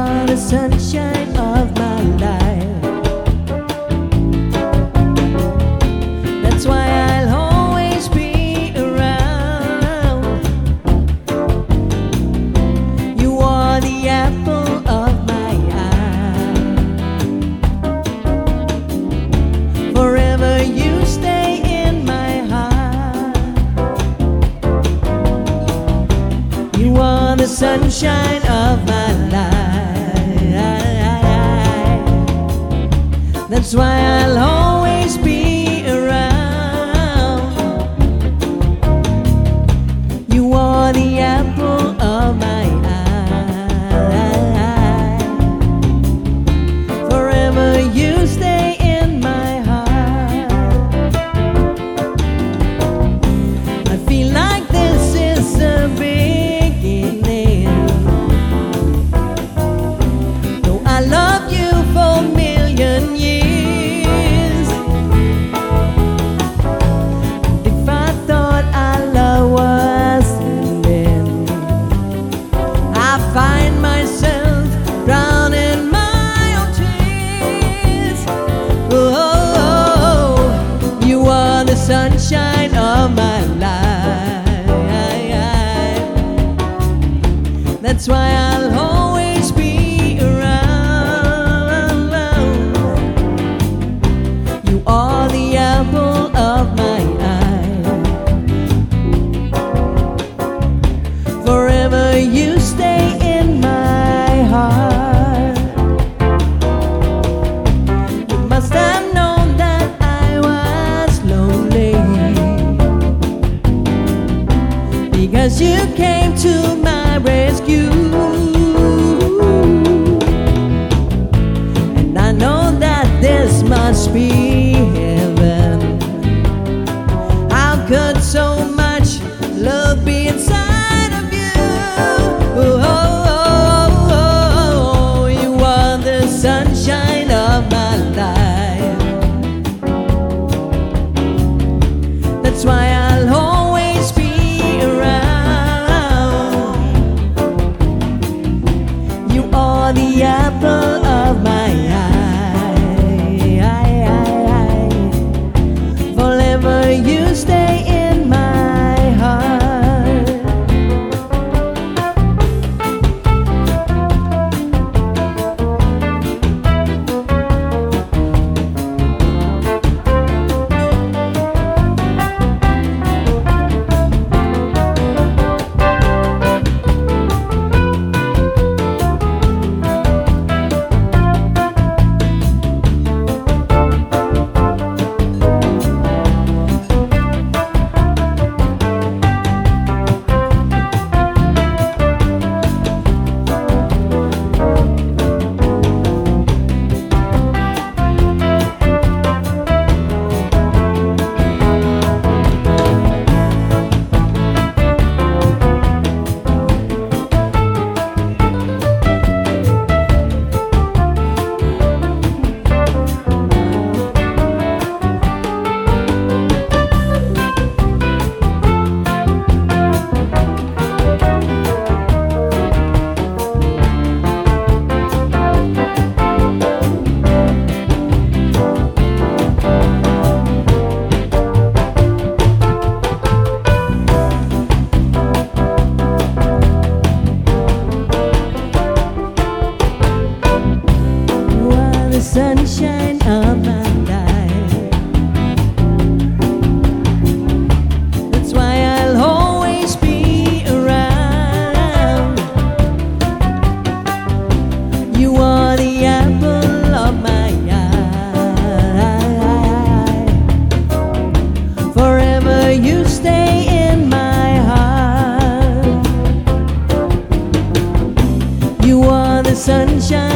are the sunshine of my life. That's why I'll always be around. You are the apple of my eye. Forever you stay in my heart. You are the sunshine of my life. That's why I'll always be around. You are the apple of my eye. Forever you stay in my heart. I feel like this is the beginning. Though I love you for a million years. If I thought our love was ending, I find myself drowning my own tears. Oh, you are the sunshine of my life. That's why I'll always be around. You are the apple of my eye. Forever you stay in my heart. You must have known that I was lonely, because you came to my rescue. And I know that this must be heaven. How could so much love be inside of you? Oh, you are the sunshine of my life. That's why I'll always be around. You are the apple of my eye. Forever you stay in my heart. Sunshine of my life. That's why I'll always be around. You are the apple of my eye. Forever you stay in my heart. You are the sunshine